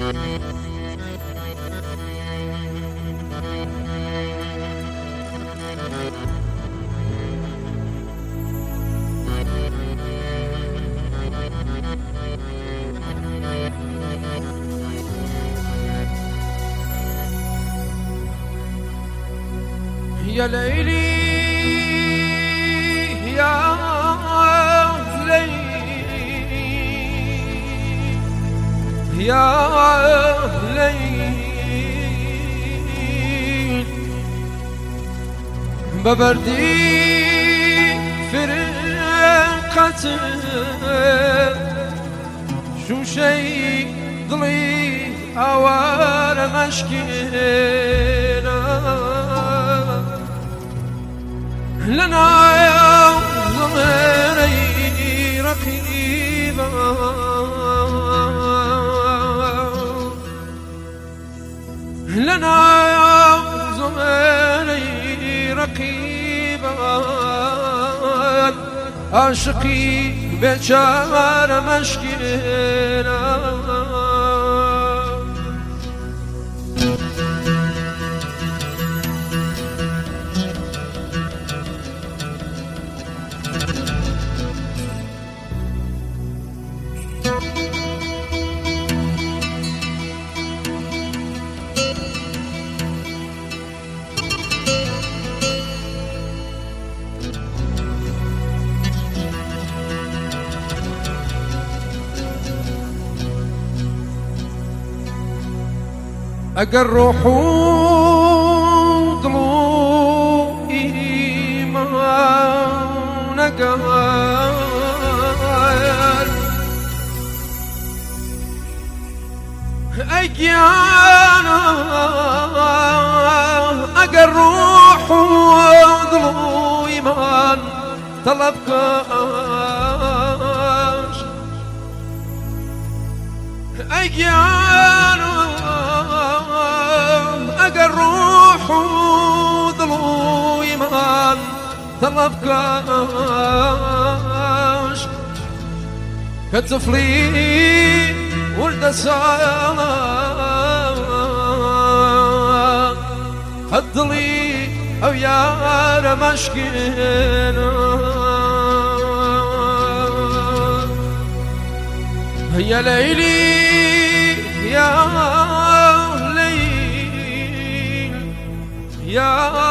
يا ليلي يا ليلي يا ليل ببردي فرقتك شو شي ضلي اوار مشكلة لنا يا ضميري رقيبا لنا يا ضميري رقيبا عاشقي بشار مشكلة أقر حوض إيمان قال أجيانا أقر حوض إيمان طلبكاش أجيانا الروح وضلو إيمان طلبكاش كطفلي ولد صالح خدلي أو يا مشكلة يا ليلي يا يا